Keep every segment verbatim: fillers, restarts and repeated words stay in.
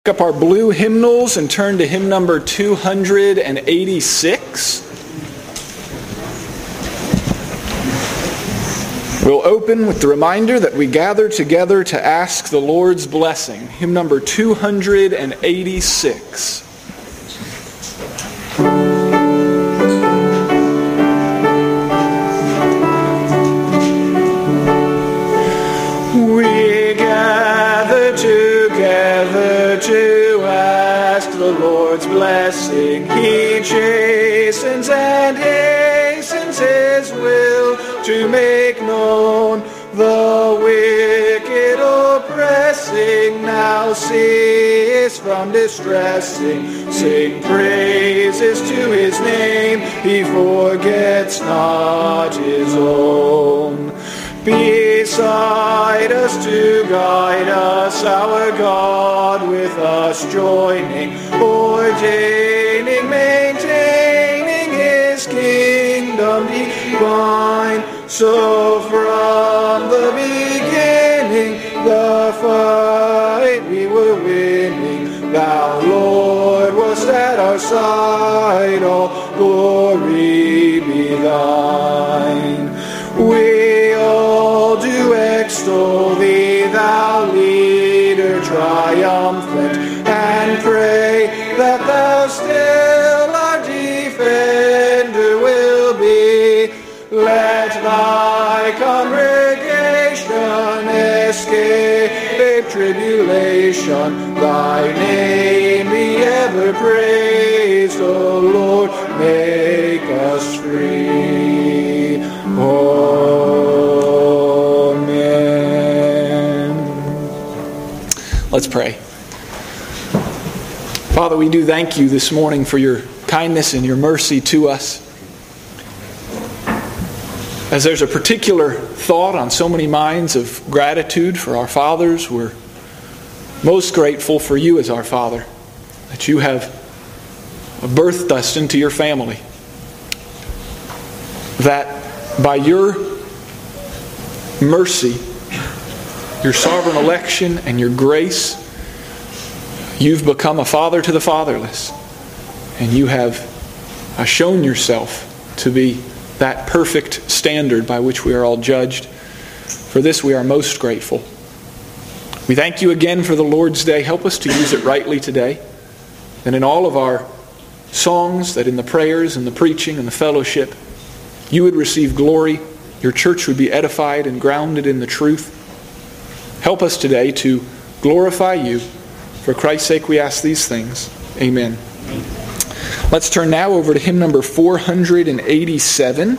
Pick up our blue hymnals and turn to hymn number two hundred eighty-six. We'll open with the reminder that we gather together to ask the Lord's blessing. Hymn number two hundred eighty-six. We gather together to ask the Lord's blessing. He chastens and hastens His will to make known the wicked oppressing. Now cease from distressing. Sing praises to His name. He forgets not His own. Beside us to guide us, our God with us joining, ordaining, maintaining His kingdom divine. So from the beginning, the fight we were winning. Thou, Lord, wast at our side, all glory be Thine. We all do extol Thee, Thou leader triumphant, and pray that Thou still our defender will be. Let Thy congregation escape tribulation. Thy name be ever praised, O Lord, make us free. Amen. Let's pray. Father, we do thank You this morning for Your kindness and Your mercy to us. As there's a particular thought on so many minds of gratitude for our fathers, we're most grateful for You as our Father, that You have birthed us into Your family, that by Your mercy, Your sovereign election, and Your grace, You've become a father to the fatherless, and You have shown Yourself to be that perfect standard by which we are all judged. For this we are most grateful. We thank You again for the Lord's Day. Help us to use it rightly today. And in all of our songs, that in the prayers and the preaching and the fellowship, You would receive glory. Your church would be edified and grounded in the truth. Help us today to glorify You. For Christ's sake we ask these things. Amen. Let's turn now over to hymn number four hundred eighty-seven.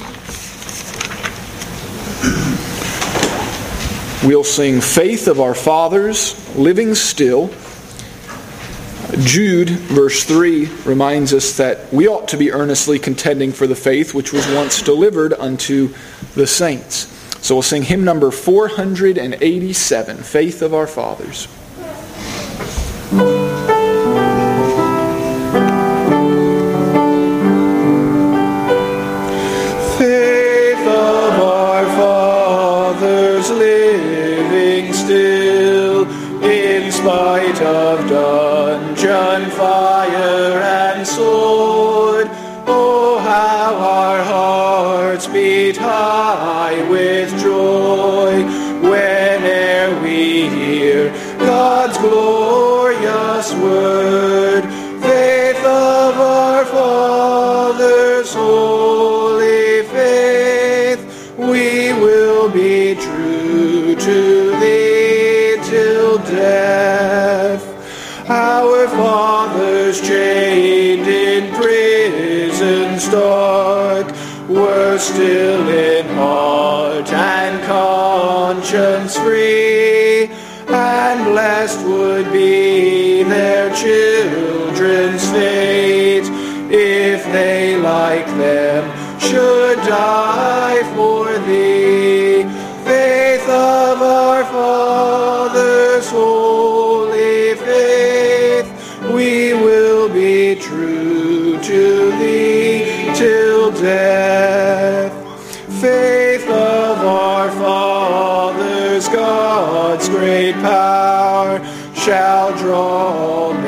We'll sing Faith of Our Fathers, Living Still. Jude, verse three, reminds us that we ought to be earnestly contending for the faith which was once delivered unto the saints. So we'll sing hymn number four hundred eighty-seven, Faith of Our Fathers. Faith of our fathers, living still, in spite of dungeon, fire, and sword. Oh, how our hearts beat high with joy whene'er we hear God's glorious word. Faith of our fathers, holy faith, we will be true to Thee till death. Our fathers chained in prisons dark were still in heart and conscience free, and blessed would be their children's fate if they like them should die for Thee. Faith of our fathers, holy faith, we will be true to Thee till death. Faith of our fathers, God's great power shall draw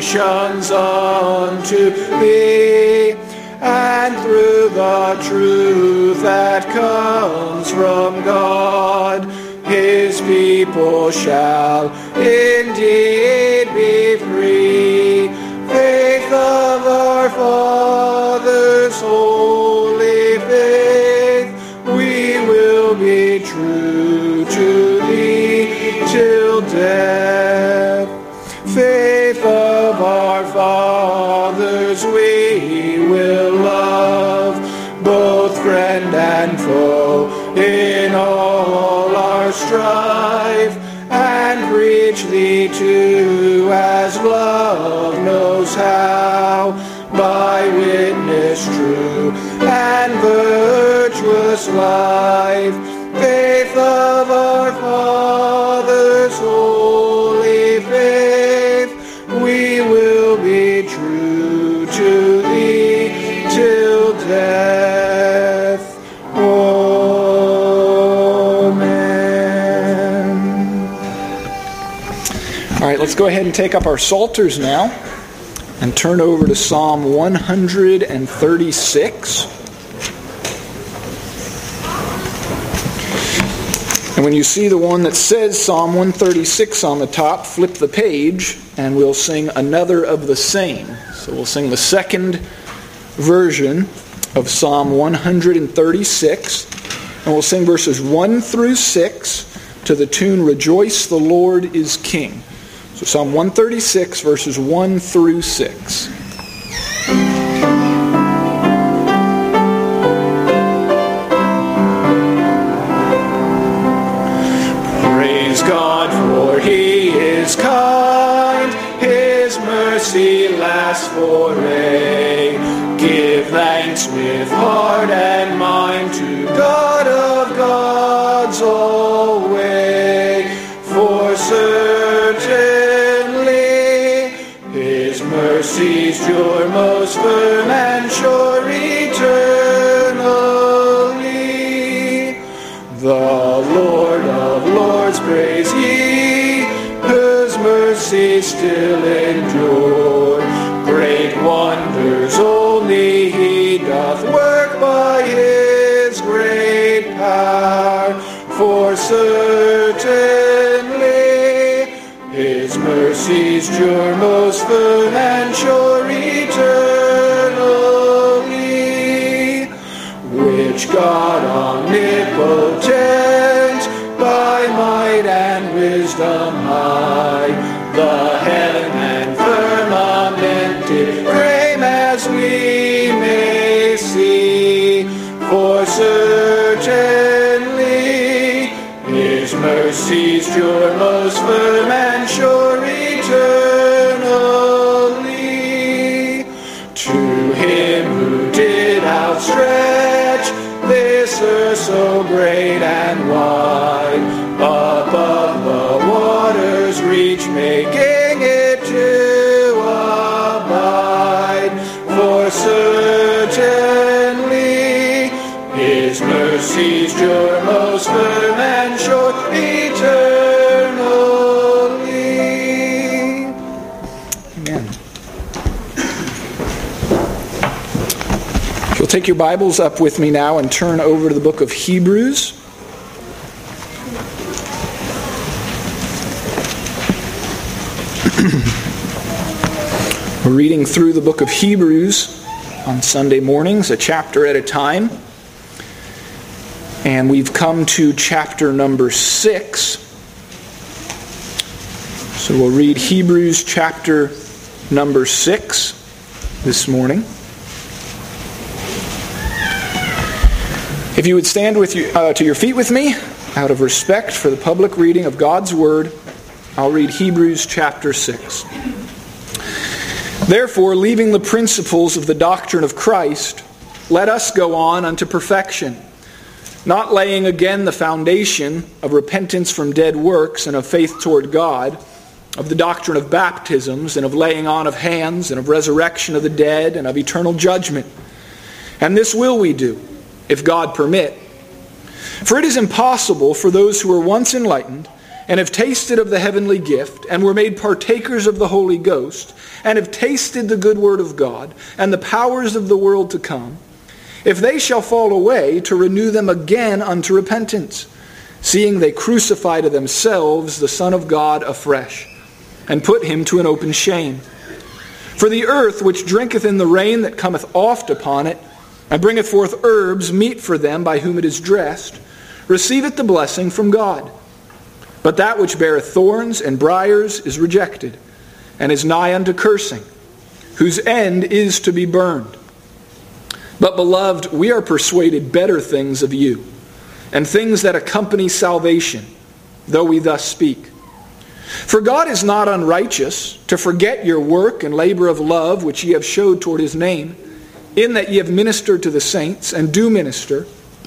nations unto thee, and through the truth that comes from God, his people shall indeed be free. Faith of our fathers, holy faith, we will be true to thee till death. Faith of our fathers, we will love, both friend and foe, in all our strife, and preach thee too as love knows how, by witness true and virtuous life. Faith of our fathers, holy faith, we will be true to thee till death. Amen. All right, let's go ahead and take up our psalters now and turn over to Psalm one thirty-six. And when you see the one that says Psalm one thirty-six on the top, flip the page and we'll sing another of the same. So we'll sing the second version of Psalm one thirty-six, and we'll sing verses one through six to the tune Rejoice, the Lord is King. So Psalm one thirty-six, verses one through six. Praise God, for he is kind, his mercy lasts for aye. Give thanks with heart and mind to God of gods alway. For certainly his mercies endure most firm and sure eternally. The Lord of lords praise ye, whose mercies still endure. Great wonders only he doth work by his great power. For certainly his mercies endure most firm and sure eternally. Which God omnipotent, by might and wisdom high, the heaven and firmament did frame as we may see. For certainly his mercies endure most firm and sure eternally. To him who did outstretch this earth so great and wide, above the waters reach, making it to abide. For certainly his mercies endure most firm and sure eternally. Amen. If you'll take your Bibles up with me now and turn over to the book of Hebrews. We're reading through the book of Hebrews on Sunday mornings, a chapter at a time. And we've come to chapter number six. So we'll read Hebrews chapter number six this morning. If you would stand with you, uh, to your feet with me, out of respect for the public reading of God's Word, I'll read Hebrews chapter six. Therefore, leaving the principles of the doctrine of Christ, let us go on unto perfection, not laying again the foundation of repentance from dead works and of faith toward God, of the doctrine of baptisms and of laying on of hands and of resurrection of the dead and of eternal judgment. And this will we do, if God permit. For it is impossible for those who were once enlightened and have tasted of the heavenly gift, and were made partakers of the Holy Ghost, and have tasted the good word of God, and the powers of the world to come, if they shall fall away, to renew them again unto repentance, seeing they crucify to themselves the Son of God afresh, and put him to an open shame. For the earth which drinketh in the rain that cometh oft upon it, and bringeth forth herbs meet for them by whom it is dressed, receiveth the blessing from God. But that which beareth thorns and briars is rejected, and is nigh unto cursing, whose end is to be burned. But, beloved, we are persuaded better things of you, and things that accompany salvation, though we thus speak. For God is not unrighteous to forget your work and labor of love which ye have showed toward his name, in that ye have ministered to the saints, and do minister.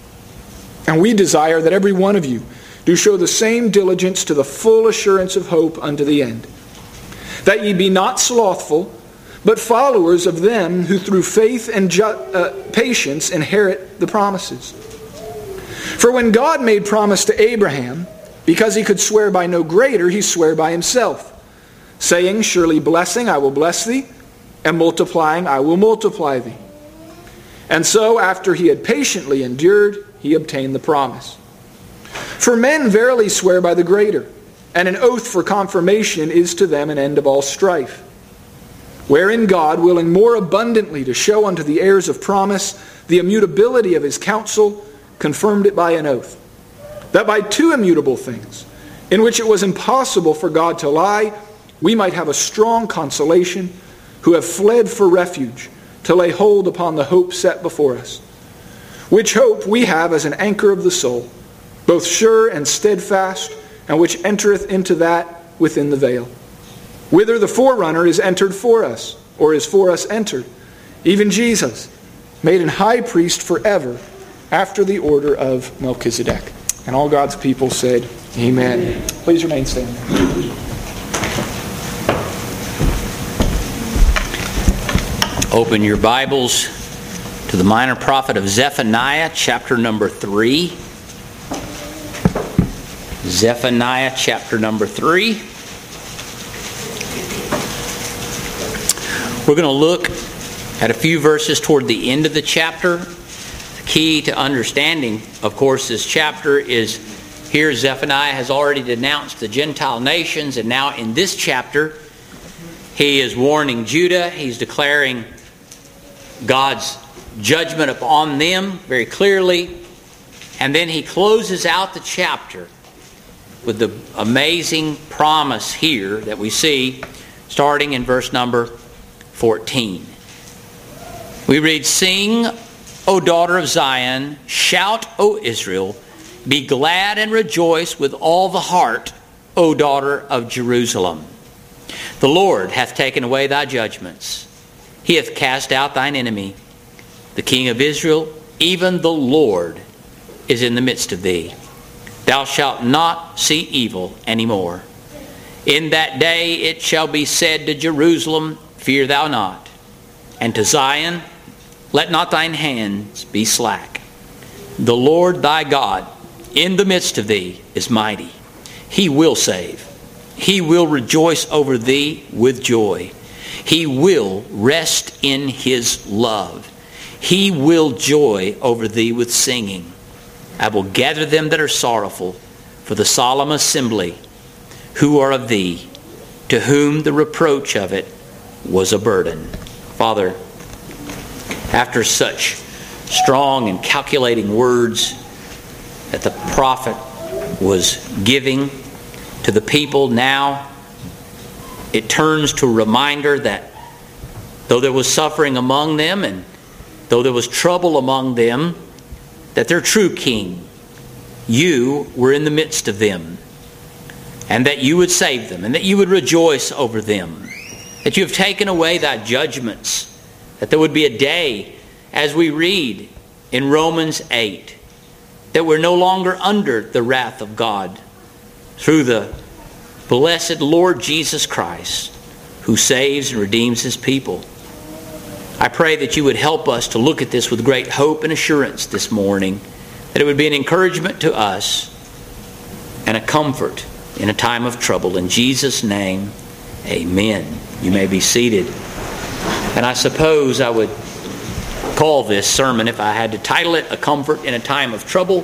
And we desire that every one of you do show the same diligence to the full assurance of hope unto the end, that ye be not slothful, but followers of them who through faith and ju- uh, patience inherit the promises. For when God made promise to Abraham, because he could swear by no greater, he sware by himself, saying, Surely blessing I will bless thee, and multiplying I will multiply thee. And so, after he had patiently endured, he obtained the promise. For men verily swear by the greater, and an oath for confirmation is to them an end of all strife. Wherein God, willing more abundantly to show unto the heirs of promise the immutability of his counsel, confirmed it by an oath, that by two immutable things, in which it was impossible for God to lie, we might have a strong consolation, who have fled for refuge, to lay hold upon the hope set before us. Which hope we have as an anchor of the soul, both sure and steadfast, and which entereth into that within the veil, whither the forerunner is entered for us, or is for us entered, even Jesus, made an high priest forever, after the order of Melchizedek. And all God's people said, Amen. Amen. Please remain standing. Open your Bibles to the minor prophet of Zephaniah, chapter number three. Zephaniah, chapter number three. We're going to look at a few verses toward the end of the chapter. The key to understanding, of course, this chapter is here Zephaniah has already denounced the Gentile nations, and now in this chapter he is warning Judah. He's declaring God's judgment upon them very clearly. And then he closes out the chapter with the amazing promise here that we see starting in verse number fourteen. We read, Sing, O daughter of Zion, shout, O Israel, be glad and rejoice with all the heart, O daughter of Jerusalem. The Lord hath taken away thy judgments. He hath cast out thine enemy. The King of Israel, even the Lord, is in the midst of thee. Thou shalt not see evil any more. In that day it shall be said to Jerusalem, Fear thou not. And to Zion, Let not thine hands be slack. The Lord thy God, in the midst of thee, is mighty. He will save. He will rejoice over thee with joy. He will rest in his love. He will joy over thee with singing. I will gather them that are sorrowful for the solemn assembly, who are of thee, to whom the reproach of it was a burden. Father, after such strong and calculating words that the prophet was giving to the people, now it turns to a reminder that though there was suffering among them and though there was trouble among them, that their true king, you were in the midst of them, and that you would save them, and that you would rejoice over them, that you have taken away thy judgments, that there would be a day, as we read in Romans eight, that we're no longer under the wrath of God through the blessed Lord Jesus Christ, who saves and redeems his people. I pray that you would help us to look at this with great hope and assurance this morning, that it would be an encouragement to us and a comfort in a time of trouble. In Jesus' name, amen. You may be seated. And I suppose I would call this sermon, if I had to title it, A Comfort in a Time of Trouble.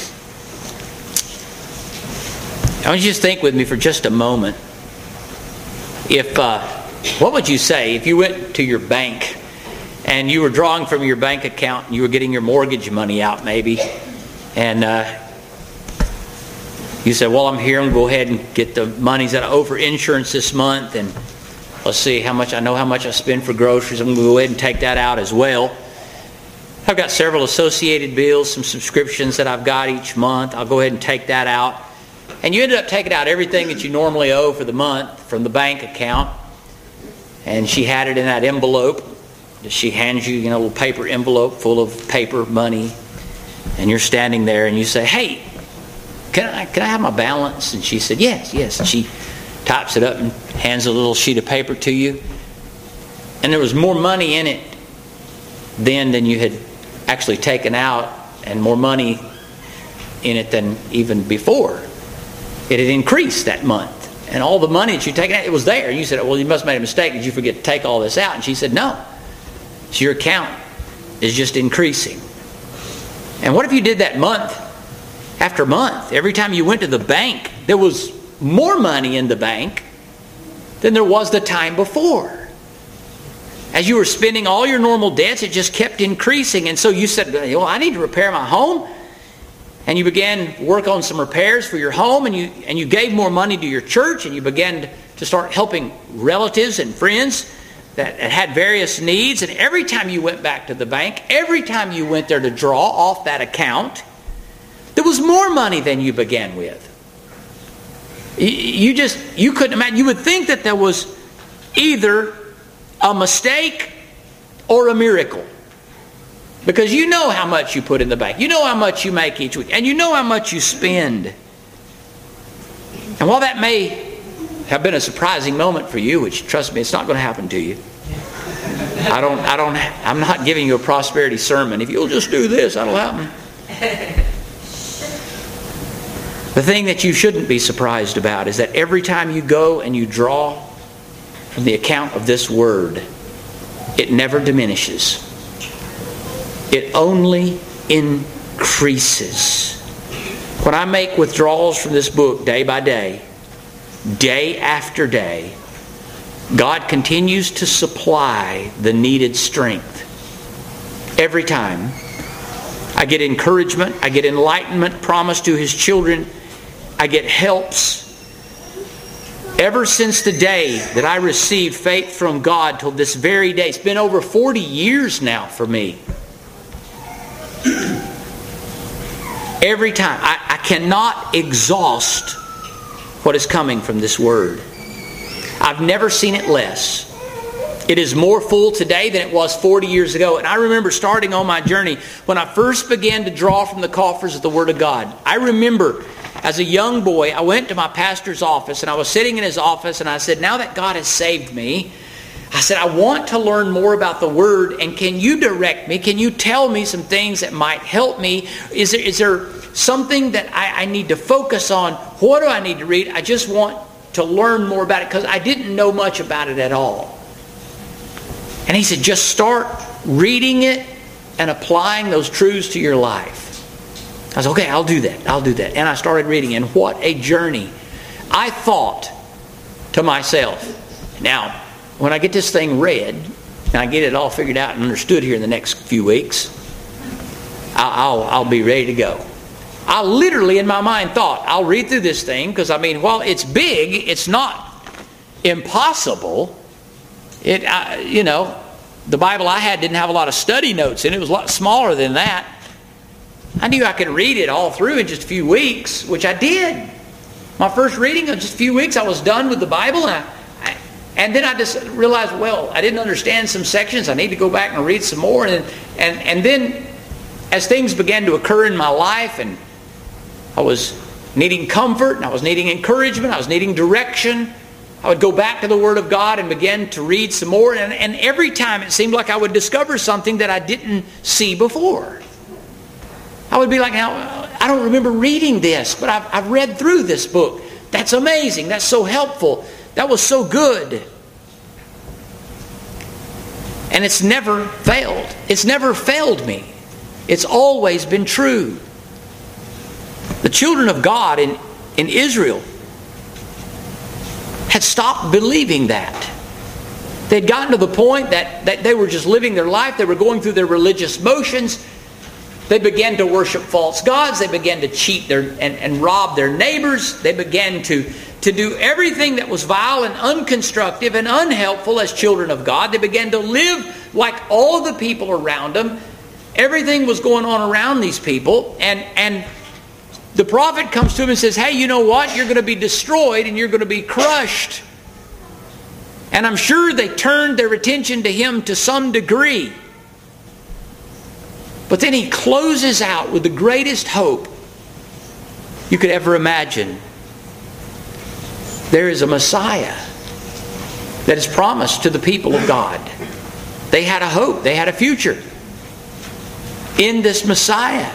I want you to just think with me for just a moment. If, uh, what would you say if you went to your bank and you were drawing from your bank account and you were getting your mortgage money out maybe, and uh, you said, well, I'm here, I'm going to go ahead and get the monies that I owe for insurance this month, and let's see how much, I know how much I spend for groceries, I'm going to go ahead and take that out as well. I've got several associated bills, some subscriptions that I've got each month, I'll go ahead and take that out. And you ended up taking out everything that you normally owe for the month from the bank account. And she had it in that envelope. She hands you, you know, a little paper envelope full of paper money. And you're standing there and you say, hey, can I, can I have my balance? And she said, yes, yes. And she types it up and hands a little sheet of paper to you. And there was more money in it then than you had actually taken out, and more money in it than even before. It had increased that month. And all the money that you'd taken out, it was there. You said, well, you must have made a mistake. Did you forget to take all this out? And she said, no. So your account is just increasing. And what if you did that month after month? Every time you went to the bank, there was more money in the bank than there was the time before. As you were spending all your normal debts, it just kept increasing. And so you said, well, I need to repair my home. And you began work on some repairs for your home, and you and you gave more money to your church, and you began to start helping relatives and friends that had various needs. And every time you went back to the bank, every time you went there to draw off that account, there was more money than you began with. You just, you couldn't imagine. You would think that there was either a mistake or a miracle. Because you know how much you put in the bank. You know how much you make each week. And you know how much you spend. And while that may have been a surprising moment for you, which, trust me, it's not going to happen to you. I don't, I don't, I'm not giving you a prosperity sermon. If you'll just do this, that'll happen. The thing that you shouldn't be surprised about is that every time you go and you draw from the account of this word, it never diminishes. It only increases. When I make withdrawals from this book day by day, day after day, God continues to supply the needed strength. Every time I get encouragement, I get enlightenment promised to His children, I get helps. Ever since the day that I received faith from God till this very day, it's been over forty years now for me. Every time. I, I cannot exhaust what is coming from this word. I've never seen it less. It is more full today than it was forty years ago. And I remember starting on my journey when I first began to draw from the coffers of the Word of God. I remember as a young boy, I went to my pastor's office and I was sitting in his office and I said, now that God has saved me, I said, I want to learn more about the Word, and can you direct me? Can you tell me some things that might help me? Is there, is there something that I, I need to focus on? What do I need to read? I just want to learn more about it because I didn't know much about it at all. And he said, just start reading it and applying those truths to your life. I said, okay, I'll do that. I'll do that. And I started reading, and what a journey. I thought to myself, now, when I get this thing read, and I get it all figured out and understood here in the next few weeks, I'll, I'll, I'll be ready to go. I literally, in my mind, thought, I'll read through this thing, because, I mean, while it's big, it's not impossible. It, I, you know, the Bible I had didn't have a lot of study notes in it. It was a lot smaller than that. I knew I could read it all through in just a few weeks, which I did. My first reading in just a few weeks, I was done with the Bible, and I, I, and then I just realized, well, I didn't understand some sections. I need to go back and read some more. And and and then, as things began to occur in my life, and I was needing comfort, and I was needing encouragement, I was needing direction, I would go back to the Word of God and begin to read some more. And, and every time it seemed like I would discover something that I didn't see before. I would be like, now, I don't remember reading this, but I've, I've read through this book. That's amazing. That's so helpful. That was so good. And it's never failed. It's never failed me. It's always been true. The children of God in, in Israel had stopped believing that. They'd gotten to the point that, that they were just living their life. They were going through their religious motions. They began to worship false gods. They began to cheat their and, and rob their neighbors. They began to, to do everything that was vile and unconstructive and unhelpful as children of God. They began to live like all the people around them. Everything was going on around these people. And, and the prophet comes to them and says, hey, you know what? You're going to be destroyed and you're going to be crushed. And I'm sure they turned their attention to him to some degree. But then he closes out with the greatest hope you could ever imagine. There is a Messiah that is promised to the people of God. They had a hope. They had a future in this Messiah.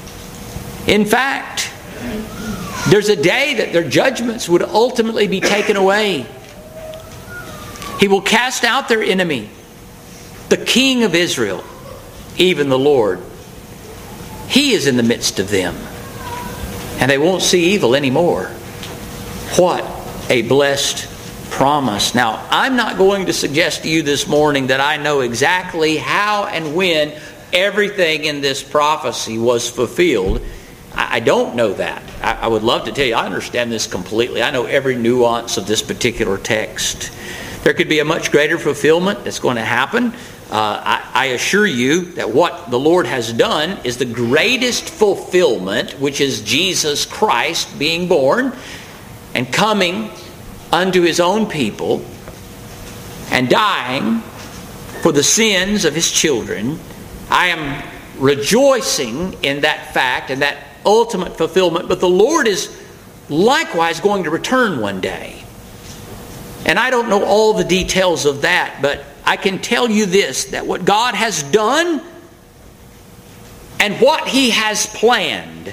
In fact, there's a day that their judgments would ultimately be taken away. He will cast out their enemy, the King of Israel, even the Lord. He is in the midst of them. And they won't see evil anymore. What a blessed promise. Now, I'm not going to suggest to you this morning that I know exactly how and when everything in this prophecy was fulfilled. I don't know that. I would love to tell you, I understand this completely. I know every nuance of this particular text. There could be a much greater fulfillment that's going to happen. Uh, I, I assure you that what the Lord has done is the greatest fulfillment, which is Jesus Christ being born and coming unto His own people and dying for the sins of His children. I am rejoicing in that fact and that ultimate fulfillment, but the Lord is likewise going to return one day. And I don't know all the details of that, but I can tell you this, that what God has done and what He has planned,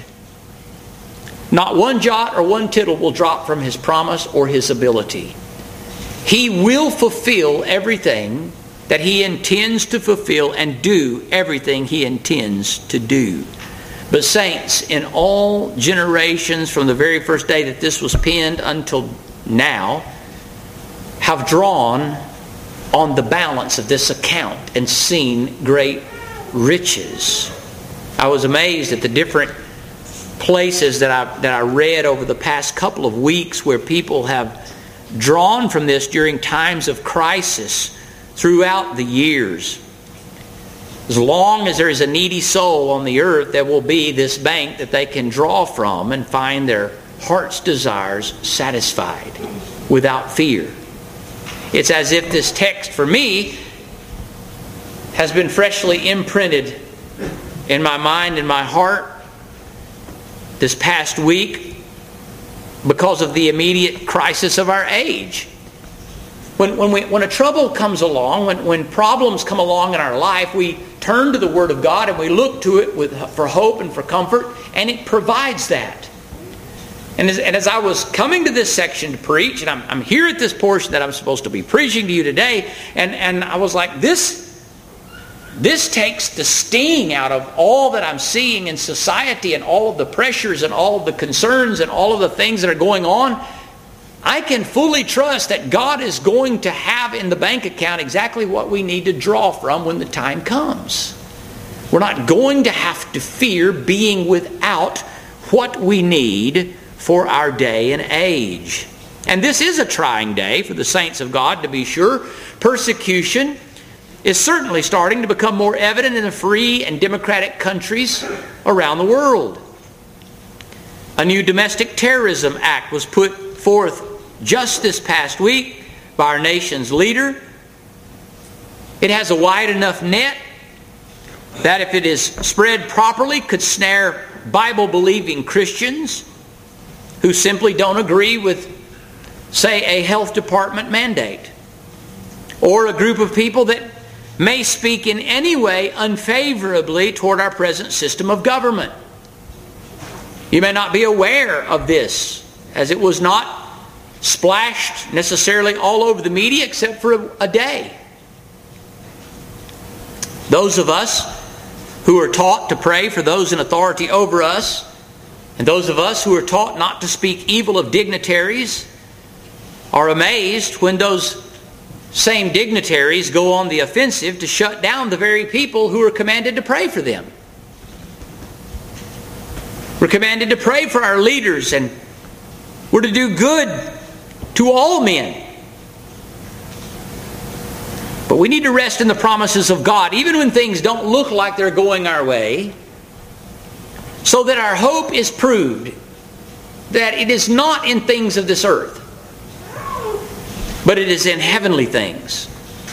not one jot or one tittle will drop from His promise or His ability. He will fulfill everything that He intends to fulfill and do everything He intends to do. But saints, in all generations from the very first day that this was penned until now, have drawn on the balance of this account and seen great riches. I was amazed at the different places that I that I read over the past couple of weeks where people have drawn from this during times of crisis throughout the years. As long as there is a needy soul on the earth, there will be this bank that they can draw from and find their heart's desires satisfied without fear. It's as if this text for me has been freshly imprinted in my mind and my heart this past week because of the immediate crisis of our age. When, when, we, when a trouble comes along, when, when problems come along in our life, we turn to the Word of God and we look to it with, for hope and for comfort, and it provides that. And as, and as I was coming to this section to preach, and I'm, I'm here at this portion that I'm supposed to be preaching to you today, and, and I was like, this, this takes the sting out of all that I'm seeing in society and all of the pressures and all of the concerns and all of the things that are going on. I can fully trust that God is going to have in the bank account exactly what we need to draw from when the time comes. We're not going to have to fear being without what we need for our day and age. And this is a trying day for the saints of God, to be sure. Persecution is certainly starting to become more evident in the free and democratic countries around the world. A new domestic terrorism act was put forth just this past week by our nation's leader. It has a wide enough net that if it is spread properly could snare Bible-believing Christians who simply don't agree with, say, a health department mandate, or a group of people that may speak in any way unfavorably toward our present system of government. You may not be aware of this, as it was not splashed necessarily all over the media except for a, a day. Those of us who are taught to pray for those in authority over us, and those of us who are taught not to speak evil of dignitaries, are amazed when those same dignitaries go on the offensive to shut down the very people who are commanded to pray for them. We're commanded to pray for our leaders, and we're to do good to all men. But we need to rest in the promises of God, even when things don't look like they're going our way, so that our hope is proved that it is not in things of this earth, but it is in heavenly things.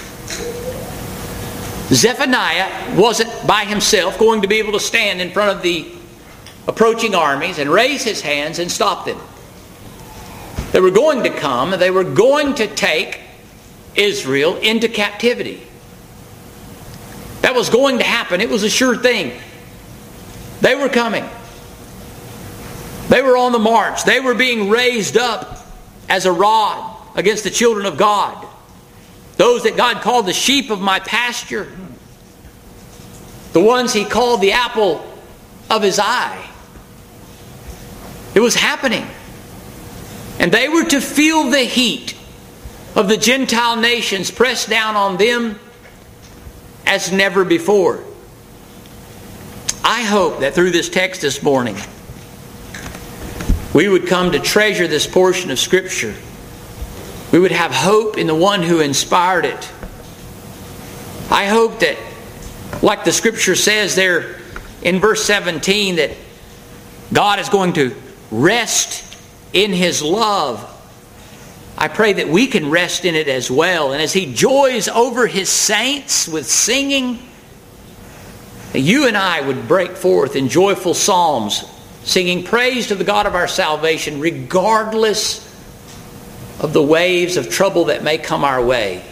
Zephaniah wasn't by himself going to be able to stand in front of the approaching armies and raise his hands and stop them. They were going to come, they were going to take Israel into captivity. That was going to happen. It was a sure thing. They were coming. They were on the march. They were being raised up as a rod against the children of God. Those that God called the sheep of my pasture. The ones He called the apple of His eye. It was happening. And they were to feel the heat of the Gentile nations pressed down on them as never before. I hope that through this text this morning, we would come to treasure this portion of Scripture. We would have hope in the one who inspired it. I hope that, like the Scripture says there in verse seventeen, that God is going to rest in His love. I pray that we can rest in it as well. And as He joys over His saints with singing, that you and I would break forth in joyful psalms, singing praise to the God of our salvation, regardless of the waves of trouble that may come our way.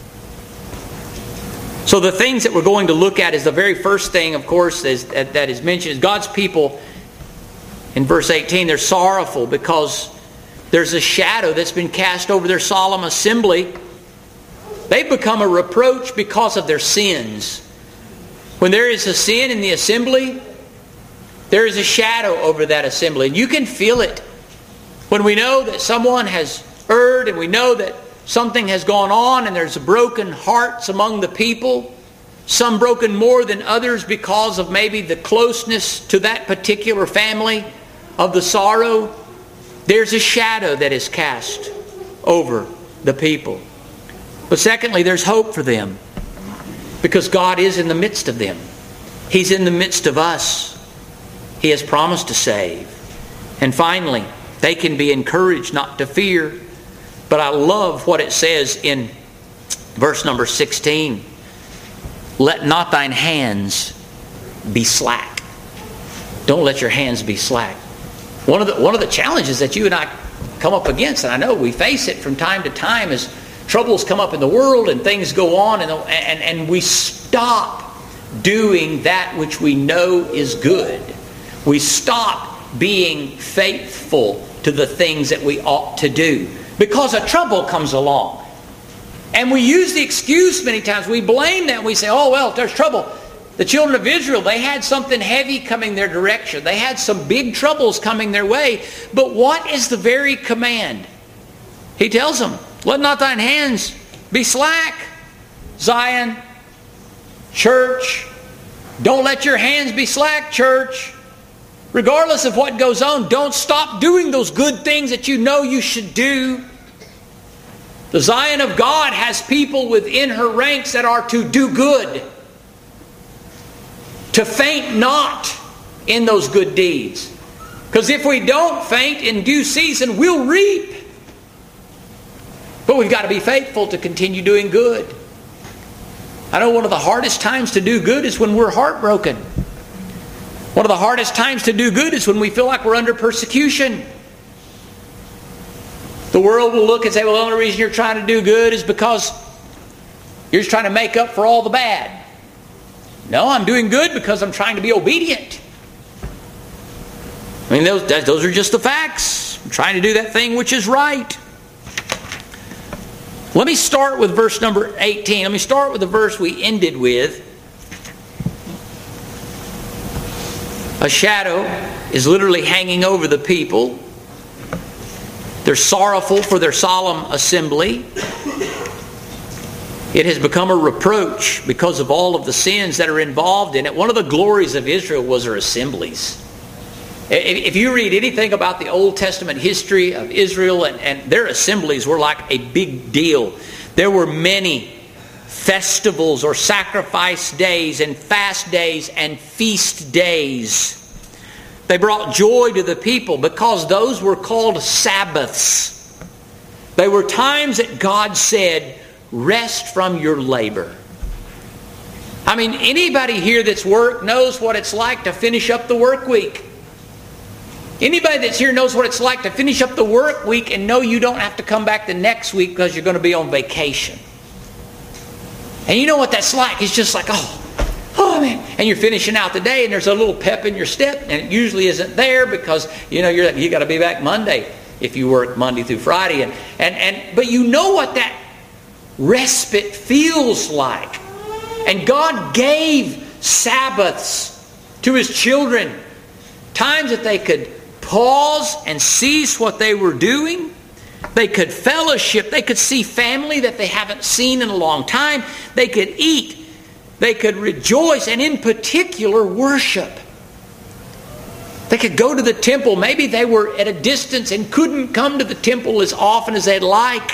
So the things that we're going to look at is the very first thing, of course, is, that is mentioned is God's people. In verse eighteen, they're sorrowful because there's a shadow that's been cast over their solemn assembly. They've become a reproach because of their sins. When there is a sin in the assembly, there is a shadow over that assembly. And you can feel it. When we know that someone has erred and we know that something has gone on and there's broken hearts among the people, some broken more than others because of maybe the closeness to that particular family of the sorrow, there's a shadow that is cast over the people. But secondly, there's hope for them because God is in the midst of them. He's in the midst of us. He has promised to save. And finally, they can be encouraged not to fear. But I love what it says in verse number sixteen. Let not thine hands be slack. Don't let your hands be slack. One of the one of the challenges that you and I come up against, and I know we face it from time to time, is troubles come up in the world and things go on, and and, and we stop doing that which we know is good. We stop being faithful to the things that we ought to do because a trouble comes along. And we use the excuse many times. We blame that. We say, oh, well, there's trouble. The children of Israel, they had something heavy coming their direction. They had some big troubles coming their way. But what is the very command? He tells them, let not thine hands be slack. Zion, church, don't let your hands be slack, church. Regardless of what goes on, don't stop doing those good things that you know you should do. The Zion of God has people within her ranks that are to do good. To faint not in those good deeds. Because if we don't faint in due season, we'll reap. But we've got to be faithful to continue doing good. I know one of the hardest times to do good is when we're heartbroken. One of the hardest times to do good is when we feel like we're under persecution. The world will look and say, well, the only reason you're trying to do good is because you're just trying to make up for all the bad. No, I'm doing good because I'm trying to be obedient. I mean, those, those are just the facts. I'm trying to do that thing which is right. Let me start with verse number eighteen. Let me start with the verse we ended with. A shadow is literally hanging over the people. They're sorrowful for their solemn assembly. It has become a reproach because of all of the sins that are involved in it. One of the glories of Israel was their assemblies. If you read anything about the Old Testament history of Israel, and, and their assemblies were like a big deal. There were many festivals or sacrifice days and fast days and feast days. They brought joy to the people because those were called Sabbaths. They were times that God said, rest from your labor. I mean, anybody here that's worked knows what it's like to finish up the work week. Anybody that's here knows what it's like to finish up the work week and know you don't have to come back the next week because you're going to be on vacation. And you know what that's like. It's just like, oh, oh man. And you're finishing out the day and there's a little pep in your step, and it usually isn't there because, you know, you're you got to be back Monday if you work Monday through Friday. And, and, and But you know what that respite feels like. And God gave Sabbaths to His children. Times that they could pause and cease what they were doing. They could fellowship. They could see family that they haven't seen in a long time. They could eat. They could rejoice. And in particular, worship. They could go to the temple. Maybe they were at a distance and couldn't come to the temple as often as they'd like.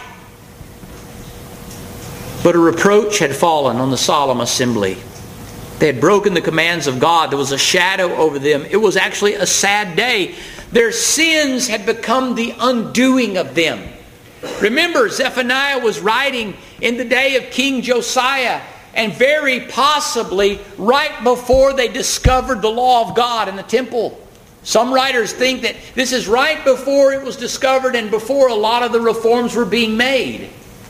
But a reproach had fallen on the solemn assembly. They had broken the commands of God. There was a shadow over them. It was actually a sad day. Their sins had become the undoing of them. Remember, Zephaniah was writing in the day of King Josiah, and very possibly right before they discovered the law of God in the temple. Some writers think that this is right before it was discovered and before a lot of the reforms were being made.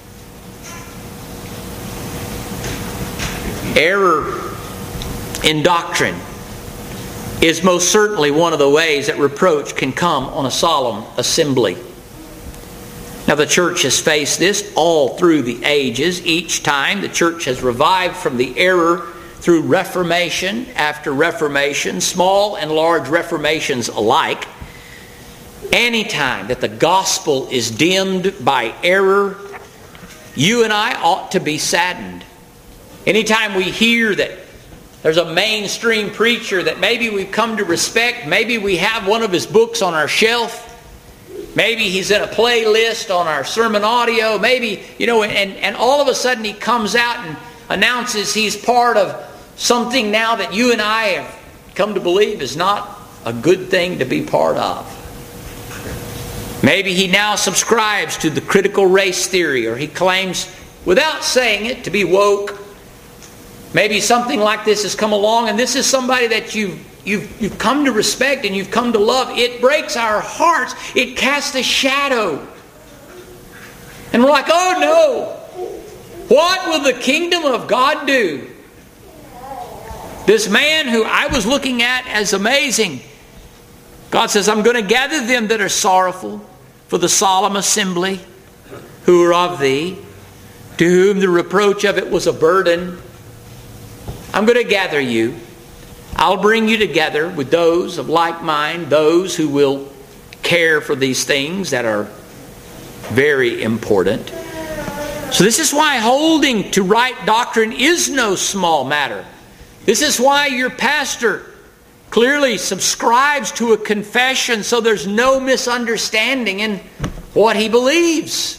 Error in doctrine is most certainly one of the ways that reproach can come on a solemn assembly. Now, the church has faced this all through the ages. Each time the church has revived from the error through reformation after reformation, small and large reformations alike. Anytime that the gospel is dimmed by error, you and I ought to be saddened. Anytime we hear that there's a mainstream preacher that maybe we've come to respect, maybe we have one of his books on our shelf, maybe he's in a playlist on our sermon audio, maybe, you know, and, and all of a sudden he comes out and announces he's part of something now that you and I have come to believe is not a good thing to be part of. Maybe he now subscribes to the critical race theory, or he claims, without saying it, to be woke. Maybe something like this has come along, and this is somebody that you've, you've, you've come to respect and you've come to love. It breaks our hearts. It casts a shadow. And we're like, oh no! What will the kingdom of God do? This man who I was looking at as amazing, God says, I'm going to gather them that are sorrowful for the solemn assembly, who are of thee, to whom the reproach of it was a burden. I'm going to gather you. I'll bring you together with those of like mind, those who will care for these things that are very important. So this is why holding to right doctrine is no small matter. This is why your pastor clearly subscribes to a confession so there's no misunderstanding in what he believes.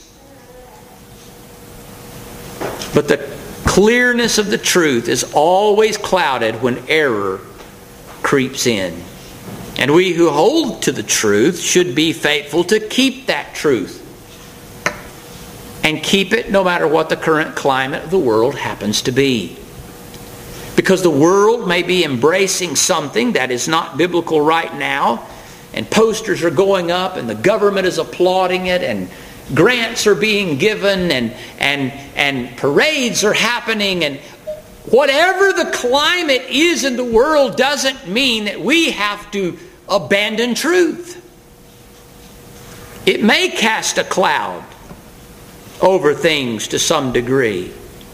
But the clearness of the truth is always clouded when error creeps in. And we who hold to the truth should be faithful to keep that truth. And keep it no matter what the current climate of the world happens to be. Because the world may be embracing something that is not biblical right now, and posters are going up and the government is applauding it, and grants are being given, and and and parades are happening, and whatever the climate is in the world doesn't mean that we have to abandon truth. It may cast a cloud over things to some degree.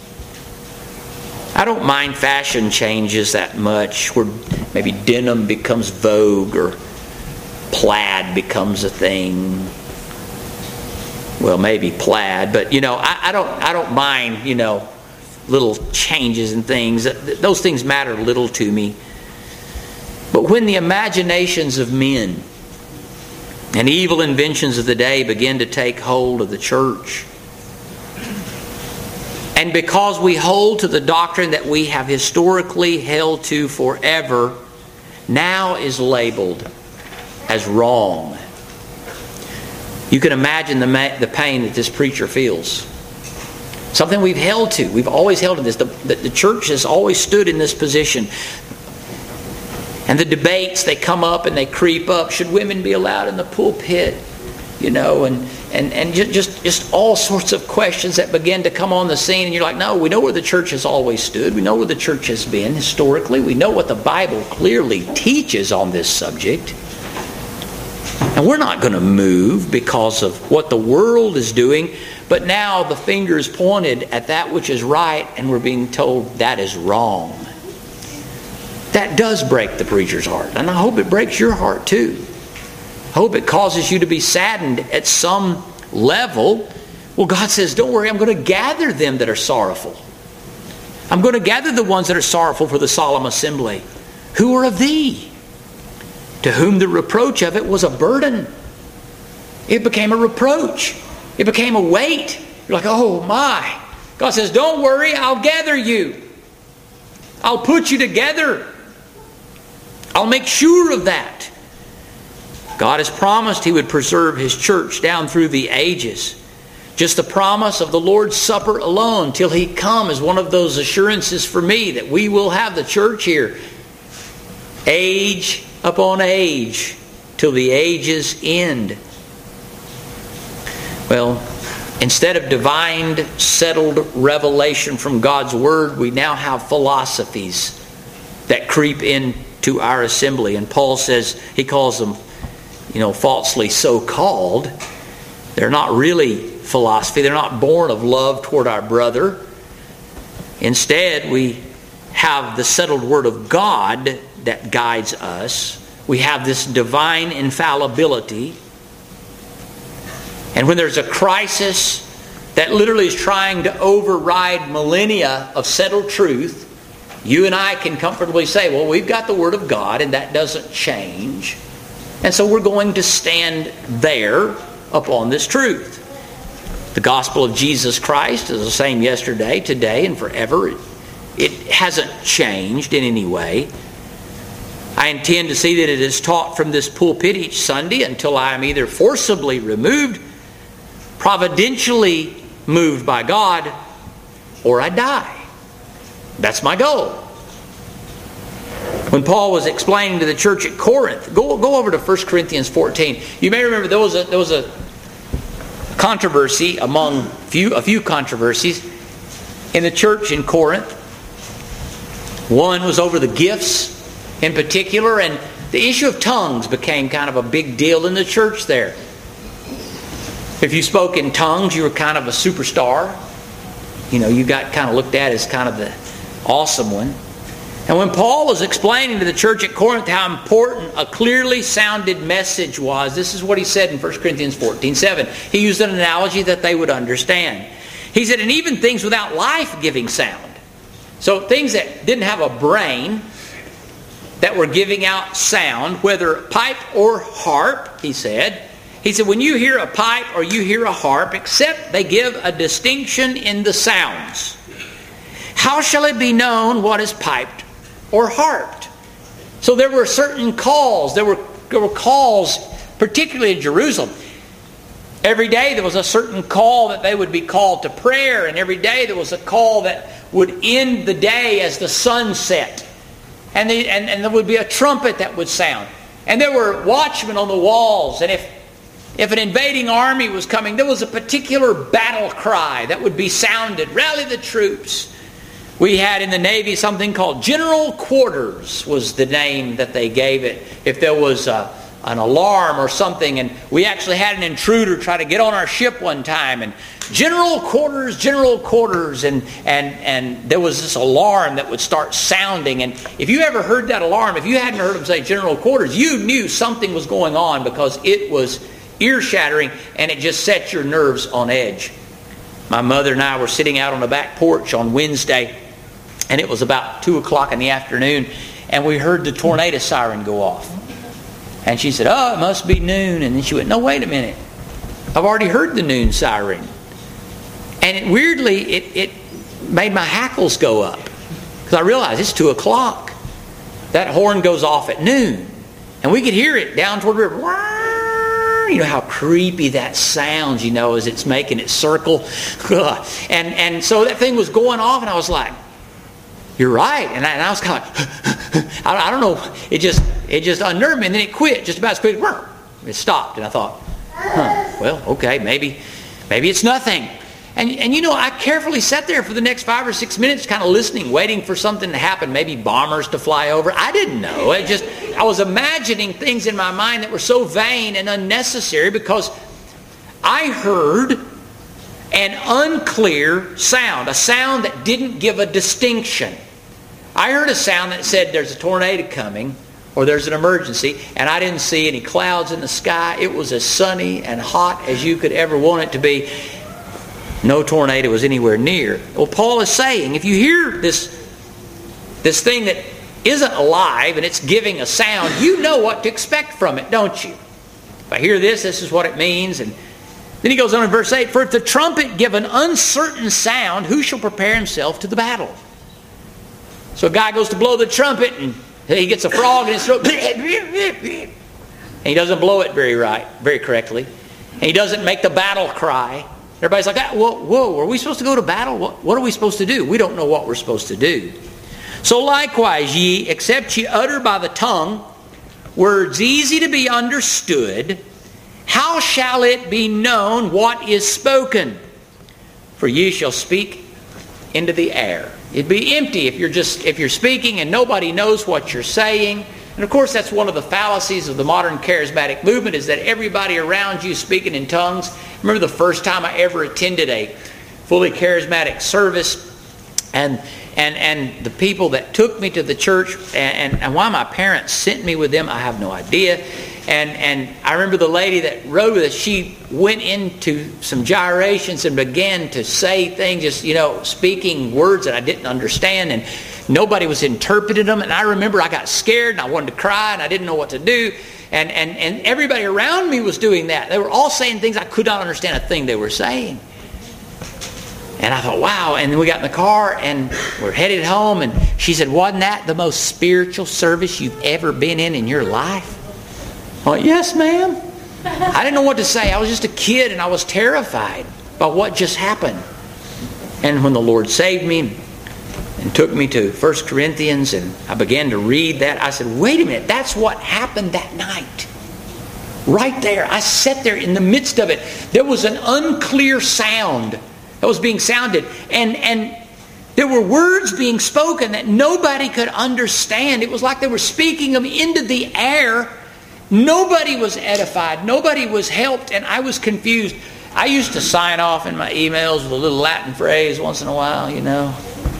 I don't mind fashion changes that much, where maybe denim becomes vogue or plaid becomes a thing. Well, maybe plaid, but you know, I, I don't I don't mind, you know, little changes and things. Those things matter little to me. But when the imaginations of men and evil inventions of the day begin to take hold of the church, and because we hold to the doctrine that we have historically held to forever, now is labeled as wrong. You can imagine the ma- the pain that this preacher feels. Something we've held to. We've always held to this. The, the, the church has always stood in this position. And the debates, they come up and they creep up. Should women be allowed in the pulpit? You know, and, and, and just, just all sorts of questions that begin to come on the scene. And you're like, no, we know where the church has always stood. We know where the church has been historically. We know what the Bible clearly teaches on this subject. And we're not going to move because of what the world is doing. But now the finger is pointed at that which is right, and we're being told that is wrong. That does break the preacher's heart. And I hope it breaks your heart too. I hope it causes you to be saddened at some level. Well, God says, don't worry, I'm going to gather them that are sorrowful. I'm going to gather the ones that are sorrowful for the solemn assembly, who are of thee, to whom the reproach of it was a burden. It became a reproach. It became a weight. You're like, oh my. God says, don't worry, I'll gather you. I'll put you together. I'll make sure of that. God has promised He would preserve His church down through the ages. Just the promise of the Lord's Supper alone till He come is one of those assurances for me that we will have the church here. Age upon age till the ages end. Well, instead of divine, settled revelation from God's Word, we now have philosophies that creep into our assembly. And Paul says, he calls them, you know, falsely so-called. They're not really philosophy. They're not born of love toward our brother. Instead, we have the settled Word of God that guides us. We have this divine infallibility. And when there's a crisis that literally is trying to override millennia of settled truth, you and I can comfortably say, well, we've got the Word of God and that doesn't change. And so we're going to stand there upon this truth. The gospel of Jesus Christ is the same yesterday, today, and forever. It hasn't changed in any way. I intend to see that it is taught from this pulpit each Sunday until I am either forcibly removed, providentially moved by God, or I die. That's my goal. When Paul was explaining to the church at Corinth, go, go over to First Corinthians fourteen. You may remember there was a, there was a controversy among few, a few controversies in the church in Corinth. One was over the gifts in particular, and the issue of tongues became kind of a big deal in the church there. If you spoke in tongues, you were kind of a superstar. You know, you got kind of looked at as kind of the awesome one. And when Paul was explaining to the church at Corinth how important a clearly sounded message was, this is what he said in First Corinthians fourteen seven. He used an analogy that they would understand. He said, and even things without life-giving sound. So things that didn't have a brain, that were giving out sound, whether pipe or harp, he said. He said, when you hear a pipe or you hear a harp, except they give a distinction in the sounds, how shall it be known what is piped or harped? So there were certain calls. There were, there were calls, particularly in Jerusalem. Every day there was a certain call that they would be called to prayer, and every day there was a call that would end the day as the sun set. And, they, and, and there would be a trumpet that would sound. And there were watchmen on the walls. And if, if an invading army was coming, there was a particular battle cry that would be sounded. Rally the troops. We had in the Navy something called General Quarters was the name that they gave it. If there was a, an alarm or something, and we actually had an intruder try to get on our ship one time, and general quarters, general quarters, and and and there was this alarm that would start sounding. And if you ever heard that alarm, if you hadn't heard them say general quarters, you knew something was going on, because it was ear-shattering, and it just set your nerves on edge. My mother and I were sitting out on the back porch on Wednesday, and it was about two o'clock in the afternoon, and we heard the tornado siren go off. And she said, "Oh, it must be noon." And then she went, "No, wait a minute. I've already heard the noon siren." And it, weirdly, it, it made my hackles go up, because I realized it's two o'clock. That horn goes off at noon. And we could hear it down toward the river. You know how creepy that sounds, you know, as it's making its circle. And, and so that thing was going off, and I was like, "You're right." And I, and I was kind of, I, I don't know, it just it just unnerved me, and then it quit just about as quick. It stopped, and I thought, huh, well, okay, maybe, maybe it's nothing. And, and you know, I carefully sat there for the next five or six minutes kind of listening, waiting for something to happen, maybe bombers to fly over. I didn't know. I just, I was imagining things in my mind that were so vain and unnecessary, because I heard an unclear sound, a sound that didn't give a distinction. I heard a sound that said there's a tornado coming, or there's an emergency, and I didn't see any clouds in the sky. It was as sunny and hot as you could ever want it to be. No tornado was anywhere near. Well, Paul is saying, if you hear this, this thing that isn't alive and it's giving a sound, you know what to expect from it, don't you? If I hear this, this is what it means. And then he goes on in verse eight, "For if the trumpet give an uncertain sound, who shall prepare himself to the battle?" So a guy goes to blow the trumpet, and he gets a frog in his throat, and he doesn't blow it very right, very correctly. And he doesn't make the battle cry. Everybody's like, whoa, whoa, are we supposed to go to battle? What, what are we supposed to do? We don't know what we're supposed to do. "So likewise, ye, except ye utter by the tongue words easy to be understood, how shall it be known what is spoken? For ye shall speak into the air." It'd be empty if you're just if you're speaking and nobody knows what you're saying. And of course, that's one of the fallacies of the modern charismatic movement, is that everybody around you speaking in tongues. I remember the first time I ever attended a fully charismatic service, and and and the people that took me to the church, and, and, and why my parents sent me with them, I have no idea. And and I remember the lady that rode with us, she went into some gyrations and began to say things, just, you know, speaking words that I didn't understand, and nobody was interpreting them. And I remember I got scared, and I wanted to cry, and I didn't know what to do. And, and, and everybody around me was doing that. They were all saying things I could not understand a thing they were saying. And I thought, wow. And then we got in the car, and we're headed home, and she said, "Wasn't that the most spiritual service you've ever been in in your life?" I went, "Yes, ma'am." I didn't know what to say. I was just a kid, and I was terrified by what just happened. And when the Lord saved me and took me to First Corinthians, and I began to read that, I said, wait a minute, that's what happened that night. Right there. I sat there in the midst of it. There was an unclear sound that was being sounded. And, and there were words being spoken that nobody could understand. It was like they were speaking them into the air. Nobody was edified. Nobody was helped. And I was confused. I used to sign off in my emails with a little Latin phrase once in a while, you know.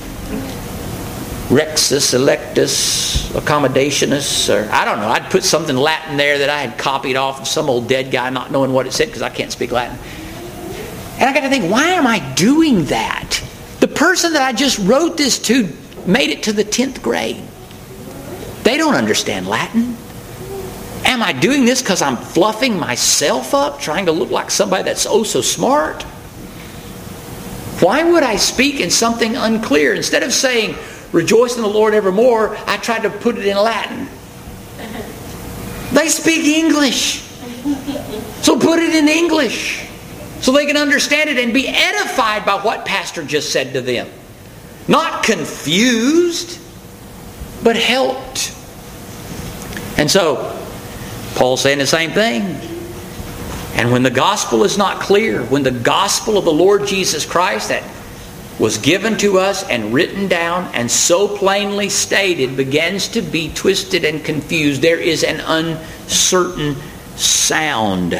Rexus, electus, accommodationis, or I don't know. I'd put something Latin there that I had copied off of some old dead guy, not knowing what it said because I can't speak Latin. And I got to think, why am I doing that? The person that I just wrote this to made it to the tenth grade. They don't understand Latin. Am I doing this because I'm fluffing myself up, trying to look like somebody that's oh so smart? Why would I speak in something unclear? Instead of saying, "Rejoice in the Lord evermore," I tried to put it in Latin. They speak English. So put it in English so they can understand it and be edified by what Pastor just said to them. Not confused, but helped. And so, Paul's saying the same thing. And when the gospel is not clear, when the gospel of the Lord Jesus Christ, that was given to us and written down and so plainly stated begins to be twisted and confused. There is an uncertain sound.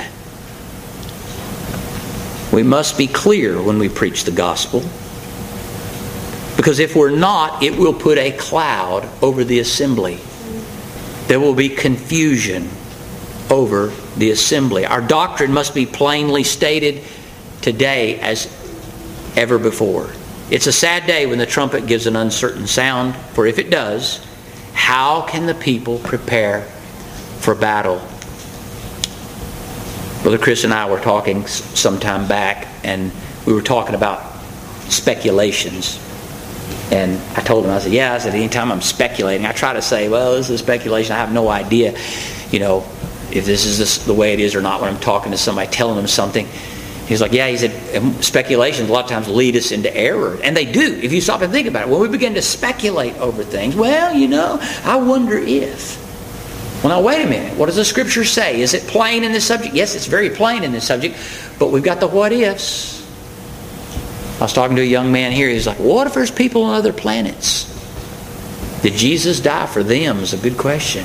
We must be clear when we preach the gospel, because if we're not, it will put a cloud over the assembly. There will be confusion over the assembly. Our doctrine must be plainly stated today as ever before. It's a sad day when the trumpet gives an uncertain sound, for if it does, how can the people prepare for battle? Brother Chris and I were talking some time back, and we were talking about speculations. And I told him, I said, yeah, I said, anytime I'm speculating, I try to say, well, this is speculation. I have no idea, you know, if this is this, the way it is or not when I'm talking to somebody, telling them something. He's like, yeah, he said, speculations a lot of times lead us into error. And they do, if you stop and think about it. When we begin to speculate over things, well, you know, I wonder if. Well, now, wait a minute. What does the Scripture say? Is it plain in this subject? Yes, it's very plain in this subject. But we've got the what-ifs. I was talking to a young man here. He's like, what if there's people on other planets? Did Jesus die for them? Is a good question.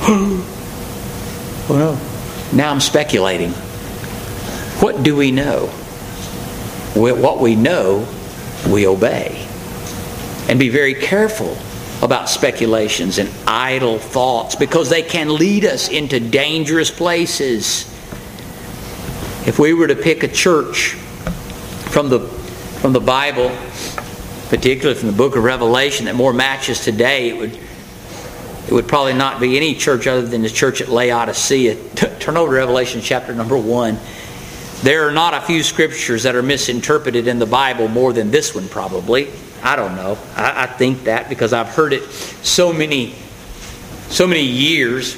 Oh, no. Now I'm speculating. What do we know? What we know, we obey. And be very careful about speculations and idle thoughts, because they can lead us into dangerous places. If we were to pick a church from the from the Bible, particularly from the book of Revelation, that more matches today, it would it would probably not be any church other than the church at Laodicea. Turn over to Revelation chapter number one. There are not a few scriptures that are misinterpreted in the Bible more than this one, probably. I don't know. I, I think that because I've heard it so many, so many years,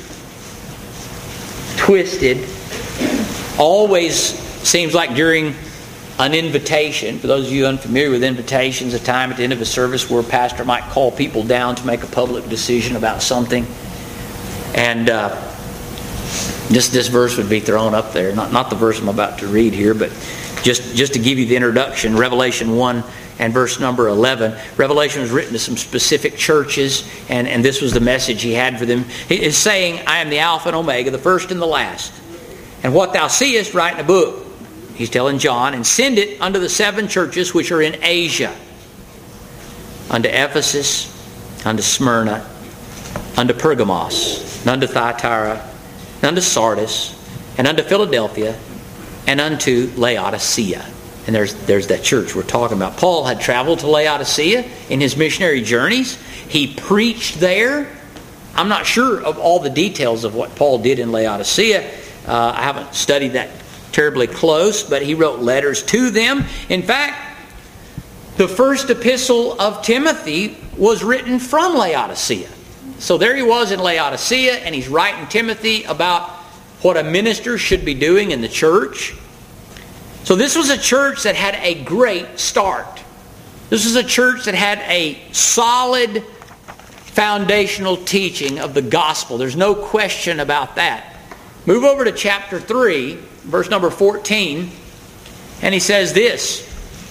twisted. Always seems like during an invitation. For those of you unfamiliar with invitations, a time at the end of a service where a pastor might call people down to make a public decision about something. And uh, this this verse would be thrown up there. Not not the verse I'm about to read here, but just, just to give you the introduction, Revelation one and verse number eleven. Revelation was written to some specific churches, and, and this was the message he had for them. He is saying, I am the Alpha and Omega, the first and the last. And what thou seest, write in a book. He's telling John, and send it unto the seven churches which are in Asia, unto Ephesus, unto Smyrna, unto Pergamos, and unto Thyatira, and unto Sardis, and unto Philadelphia, and unto Laodicea. And there's there's that church we're talking about. Paul had traveled to Laodicea in his missionary journeys. He preached there. I'm not sure of all the details of what Paul did in Laodicea. Uh, I haven't studied that terribly close, but he wrote letters to them. In fact, the first epistle of Timothy was written from Laodicea. So there he was in Laodicea, and he's writing Timothy about what a minister should be doing in the church. So this was a church that had a great start. This was a church that had a solid foundational teaching of the gospel. There's no question about that. Move over to chapter three, verse number fourteen, and he says this,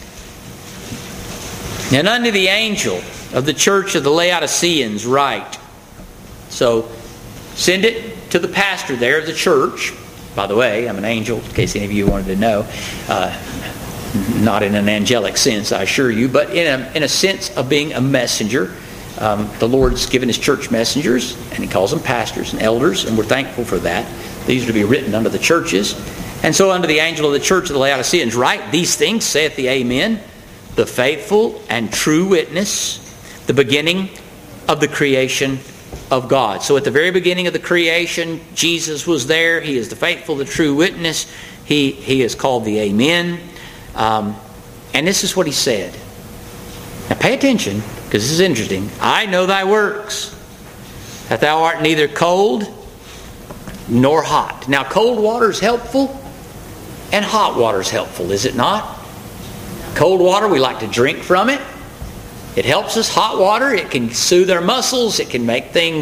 and unto the angel of the church of the Laodiceans write. So send it to the pastor there of the church. By the way, I'm an angel, in case any of you wanted to know. Uh, not in an angelic sense, I assure you, but in a, in a sense of being a messenger. Um, the Lord's given His church messengers, and He calls them pastors and elders, and we're thankful for that. These are to be written unto the churches. And so unto the angel of the church of the Laodiceans write, these things saith the Amen, the faithful and true witness, the beginning of the creation of God. So at the very beginning of the creation, Jesus was there. He is the faithful, the true witness. He, he is called the Amen. Um, and this is what He said. Now pay attention, because this is interesting. I know thy works, that thou art neither cold nor hot. Now cold water is helpful, and hot water is helpful, is it not? Cold water, we like to drink from it. It helps us. Hot water, it can soothe our muscles. It can make things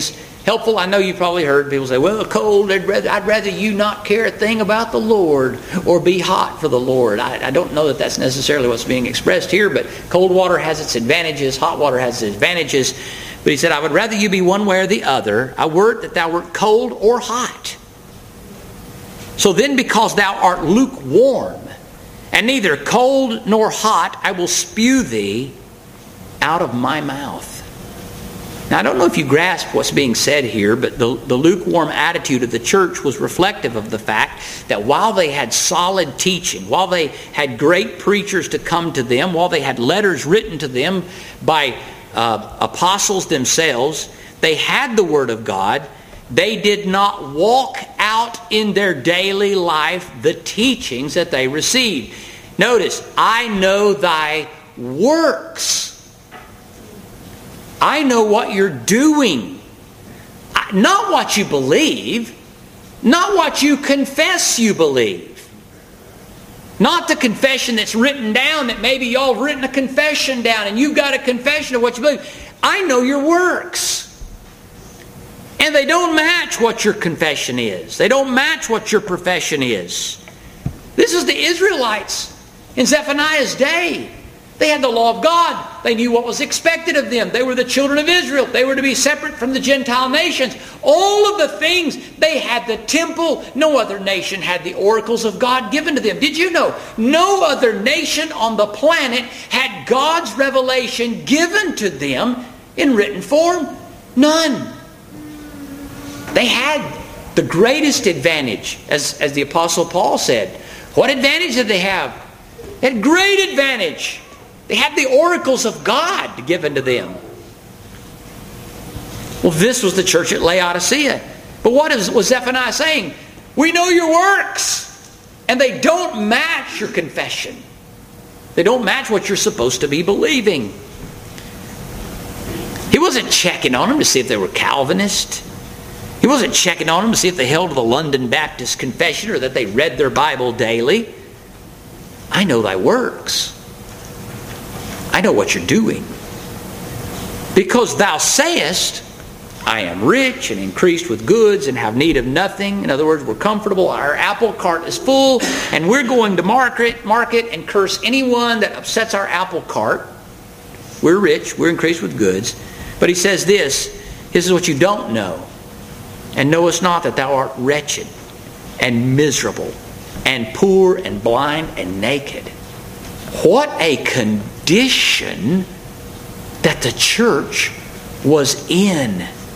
helpful. I know you probably heard people say, well, cold, I'd rather, I'd rather you not care a thing about the Lord or be hot for the Lord. I, I don't know that that's necessarily what's being expressed here, but cold water has its advantages, hot water has its advantages. But he said, I would rather you be one way or the other. I word that thou wert cold or hot. So then, because thou art lukewarm, and neither cold nor hot, I will spew thee out of my mouth. Now, I don't know if you grasp what's being said here, but the, the lukewarm attitude of the church was reflective of the fact that while they had solid teaching, while they had great preachers to come to them, while they had letters written to them by uh, apostles themselves, they had the Word of God. They did not walk out in their daily life the teachings that they received. Notice, I know thy works. I know what you're doing. Not what you believe. Not what you confess you believe. Not the confession that's written down, that maybe y'all have written a confession down and you've got a confession of what you believe. I know your works. And they don't match what your confession is. They don't match what your profession is. This is the Israelites in Zephaniah's day. They had the law of God. They knew what was expected of them. They were the children of Israel. They were to be separate from the Gentile nations. All of the things, they had the temple. No other nation had the oracles of God given to them. Did you know? No other nation on the planet had God's revelation given to them in written form. None. They had the greatest advantage, as, as the Apostle Paul said. What advantage did they have? They had great advantage. They had the oracles of God given to them. Well, this was the church at Laodicea. But what is, was Zephaniah saying? We know your works, and they don't match your confession. They don't match what you're supposed to be believing. He wasn't checking on them to see if they were Calvinist. He wasn't checking on them to see if they held to the London Baptist Confession or that they read their Bible daily. I know thy works. I know what you're doing. Because thou sayest, I am rich and increased with goods and have need of nothing. In other words, we're comfortable. Our apple cart is full and we're going to market, market and curse anyone that upsets our apple cart. We're rich. We're increased with goods. But he says this, this is what you don't know. And knowest not that thou art wretched and miserable and poor and blind and naked. What a condition that the church was in.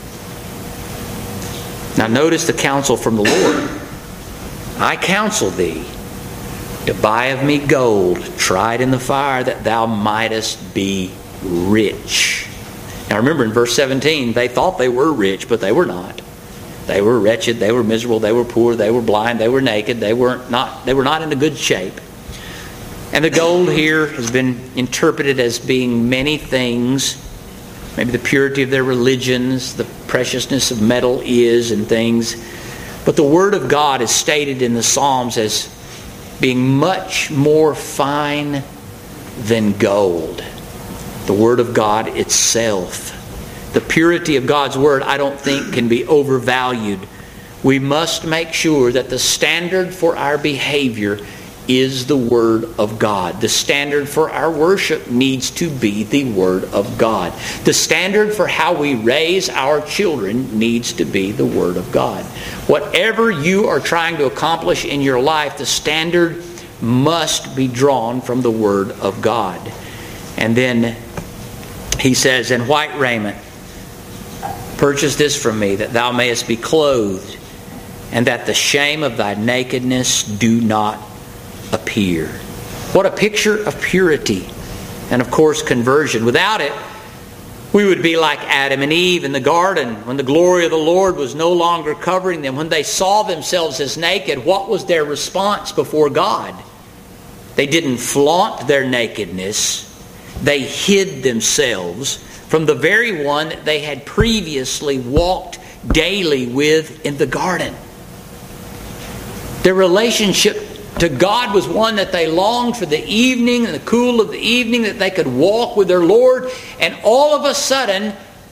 Now notice the counsel from the Lord. I counsel thee to buy of me gold tried in the fire, that thou mightest be rich. Now remember in verse seventeen, they thought they were rich, but they were not. They were wretched, they were miserable, they were poor, they were blind, they were naked, they weren't not they were not in a good shape. And the gold here has been interpreted as being many things. Maybe the purity of their religions, the preciousness of metal is and things. But the Word of God is stated in the Psalms as being much more fine than gold. The Word of God itself. The purity of God's Word, I don't think, can be overvalued. We must make sure that the standard for our behavior is the Word of God. The standard for our worship needs to be the Word of God. The standard for how we raise our children needs to be the Word of God. Whatever you are trying to accomplish in your life, the standard must be drawn from the Word of God. And then he says, in white raiment, purchase this from me, that thou mayest be clothed, and that the shame of thy nakedness do not appear. What a picture of purity and of course conversion. Without it, we would be like Adam and Eve in the garden when the glory of the Lord was no longer covering them. When they saw themselves as naked, what was their response before God? They didn't flaunt their nakedness. They hid themselves from the very one that they had previously walked daily with in the garden. Their relationship to God was one that they longed for the evening and the cool of the evening, that they could walk with their Lord. And all of a sudden,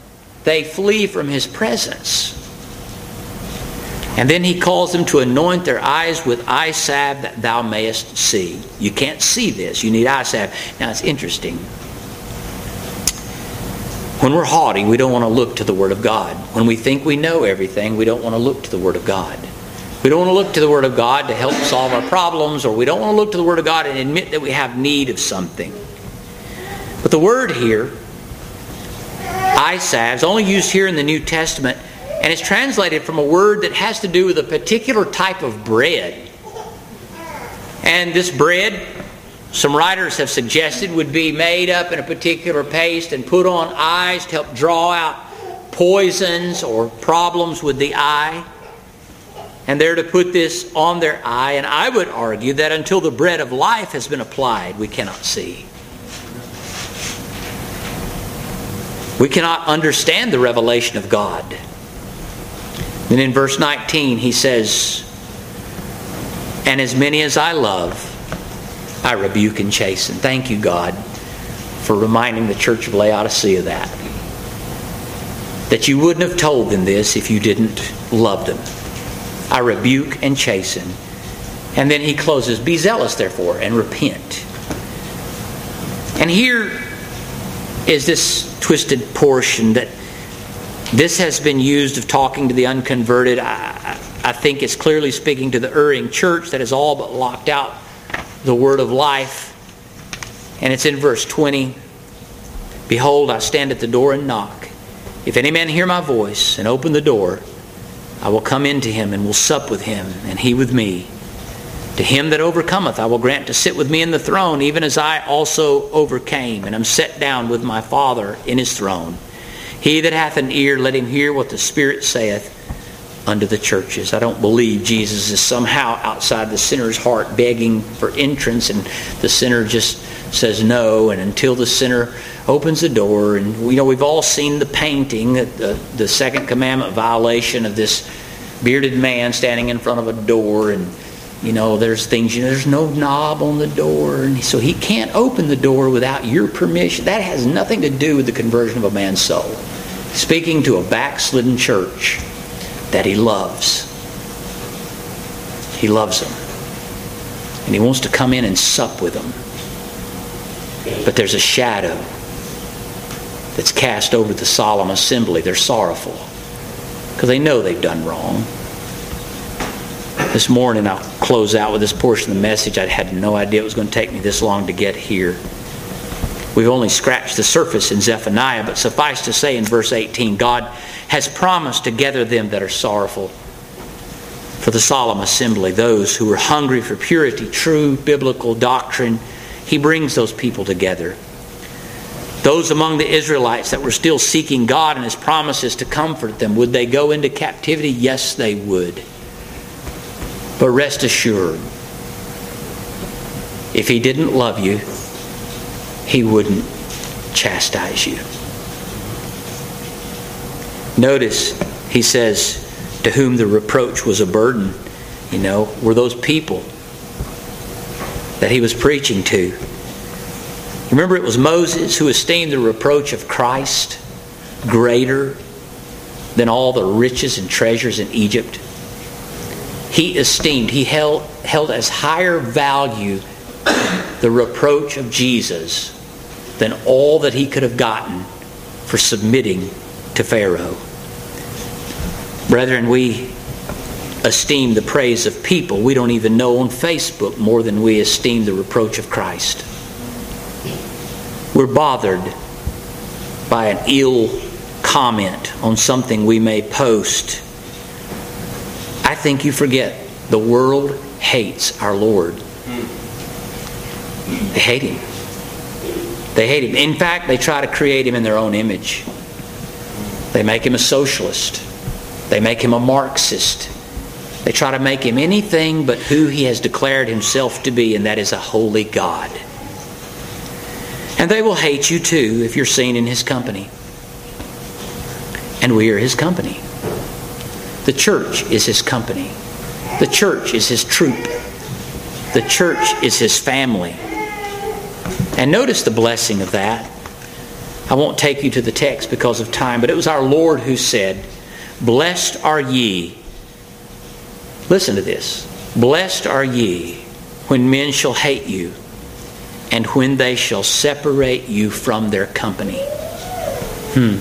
they flee from His presence. And then He calls them to anoint their eyes with eye salve that thou mayest see. You can't see this. You need eye salve. Now it's interesting. When we're haughty, we don't want to look to the Word of God. When we think we know everything, we don't want to look to the Word of God. We don't want to look to the Word of God to help solve our problems, or we don't want to look to the Word of God and admit that we have need of something. But the word here, eye salve, is only used here in the New Testament, and it's translated from a word that has to do with a particular type of bread. And this bread, some writers have suggested, would be made up in a particular paste and put on eyes to help draw out poisons or problems with the eye. And they're to put this on their eye. And I would argue that until the bread of life has been applied, we cannot see. We cannot understand the revelation of God. Then in verse nineteen he says, and as many as I love, I rebuke and chasten. Thank you, God, for reminding the church of Laodicea that. That you wouldn't have told them this if you didn't love them. I rebuke and chasten. And then he closes, be zealous therefore and repent. And here is this twisted portion that this has been used of talking to the unconverted. I, I think it's clearly speaking to the erring church that has all but locked out the word of life. And it's in verse twenty. Behold, I stand at the door and knock. If any man hear my voice and open the door, I will come into him and will sup with him, and he with me. To him that overcometh I will grant to sit with me in the throne, even as I also overcame, and am set down with my Father in his throne. He that hath an ear, let him hear what the Spirit saith unto the churches. I don't believe Jesus is somehow outside the sinner's heart begging for entrance, and the sinner just says no, and until the sinner opens the door. And you know, we've all seen the painting, the, the second commandment violation of this bearded man standing in front of a door, and you know, there's things, you know, there's no knob on the door, and so he can't open the door without your permission. That has nothing to do with the conversion of a man's soul. Speaking to a backslidden church that he loves. He loves them. And he wants to come in and sup with them. But there's a shadow that's cast over the solemn assembly. They're sorrowful because they know they've done wrong. This morning I'll close out with this portion of the message. I had no idea it was going to take me this long to get here. We've only scratched the surface in Zephaniah, but suffice to say in verse eighteen, God has promised to gather them that are sorrowful for the solemn assembly, those who are hungry for purity, true biblical doctrine. He brings those people together. Those among the Israelites that were still seeking God and His promises to comfort them, would they go into captivity? Yes, they would. But rest assured, if He didn't love you, He wouldn't chastise you. Notice, He says, to whom the reproach was a burden, you know, were those people that He was preaching to. Remember, it was Moses who esteemed the reproach of Christ greater than all the riches and treasures in Egypt. He esteemed, he held, held as higher value the reproach of Jesus than all that he could have gotten for submitting to Pharaoh. Brethren, we esteem the praise of people we don't even know on Facebook more than we esteem the reproach of Christ. We're bothered by an ill comment on something we may post. I think you forget the world hates our Lord. They hate Him. They hate Him. In fact, they try to create Him in their own image. They make Him a socialist. They make Him a Marxist. They try to make Him anything but who He has declared Himself to be, and that is a holy God. And they will hate you too if you're seen in His company. And we are His company. The church is His company. The church is His troop. The church is His family. And notice the blessing of that. I won't take you to the text because of time, but it was our Lord who said, "Blessed are ye." Listen to this. "Blessed are ye when men shall hate you, and when they shall separate you from their company." Hmm.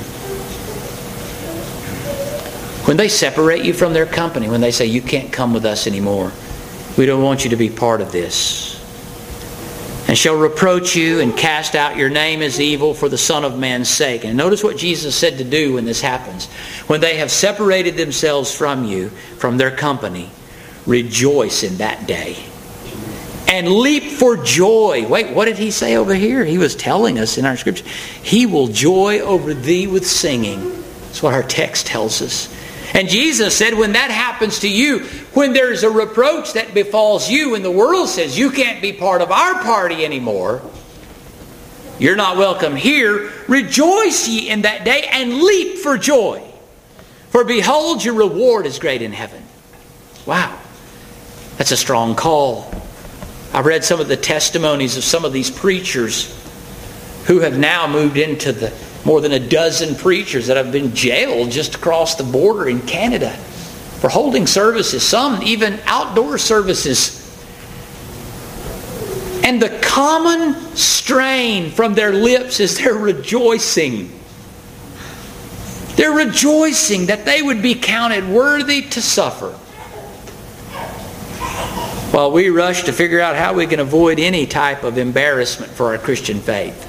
When they separate you from their company, when they say, "You can't come with us anymore. We don't want you to be part of this." "And shall reproach you and cast out your name as evil for the Son of Man's sake." And notice what Jesus said to do when this happens. When they have separated themselves from you, from their company, rejoice in that day and leap for joy. Wait, what did he say over here? He was telling us in our scripture, "He will joy over thee with singing." That's what our text tells us. And Jesus said, when that happens to you, when there's a reproach that befalls you, and the world says you can't be part of our party anymore, you're not welcome here, rejoice ye in that day and leap for joy. For behold, your reward is great in heaven. Wow, that's a strong call. I've read some of the testimonies of some of these preachers who have now moved into the more than a dozen preachers that have been jailed just across the border in Canada for holding services, some even outdoor services. And the common strain from their lips is they're rejoicing. They're rejoicing that they would be counted worthy to suffer, while we rush to figure out how we can avoid any type of embarrassment for our Christian faith.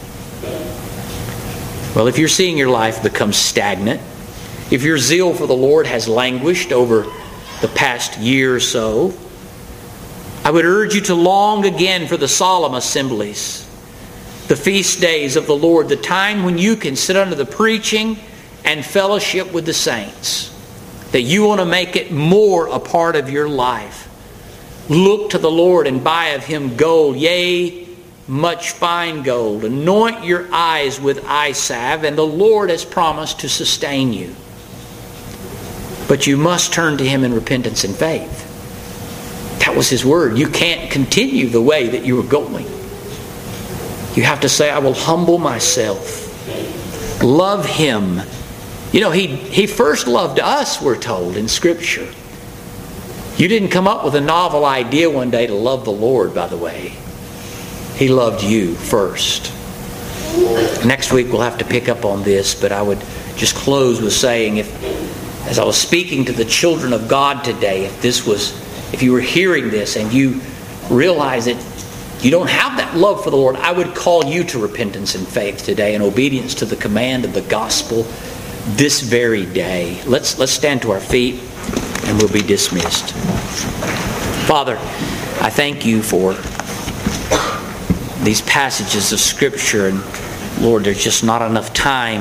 Well, if you're seeing your life become stagnant, if your zeal for the Lord has languished over the past year or so, I would urge you to long again for the solemn assemblies, the feast days of the Lord, the time when you can sit under the preaching and fellowship with the saints, that you want to make it more a part of your life. Look to the Lord and buy of Him gold, yea, much fine gold. Anoint your eyes with eye salve, and the Lord has promised to sustain you. But you must turn to Him in repentance and faith. That was His word. You can't continue the way that you were going. You have to say, "I will humble myself." Love Him. You know, He, he first loved us, we're told in Scripture. You didn't come up with a novel idea one day to love the Lord, by the way. He loved you first. Next week we'll have to pick up on this, but I would just close with saying, if, as I was speaking to the children of God today, if this was, if you were hearing this and you realize that you don't have that love for the Lord, I would call you to repentance and faith today and obedience to the command of the gospel this very day. Let's let's stand to our feet and we'll be dismissed. Father, I thank you for these passages of Scripture, and Lord, there's just not enough time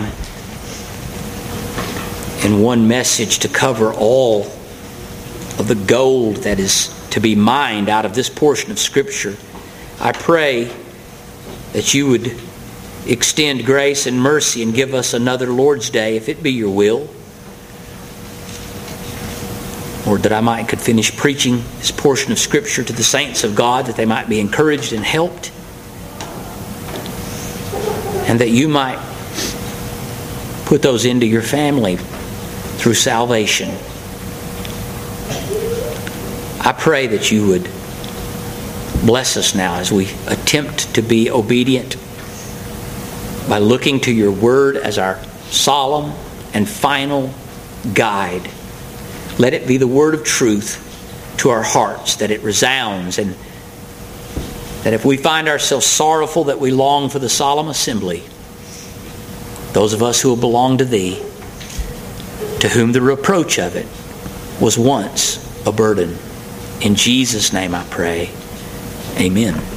in one message to cover all of the gold that is to be mined out of this portion of Scripture. I pray that you would extend grace and mercy and give us another Lord's Day, if it be your will. Lord, that I might could finish preaching this portion of Scripture to the saints of God, that they might be encouraged and helped, and that you might put those into your family through salvation. I pray that you would bless us now as we attempt to be obedient by looking to your word as our solemn and final guide. Let it be the word of truth to our hearts, that it resounds, and that if we find ourselves sorrowful that we long for the solemn assembly, those of us who will belong to Thee, to whom the reproach of it was once a burden. In Jesus' name I pray. Amen.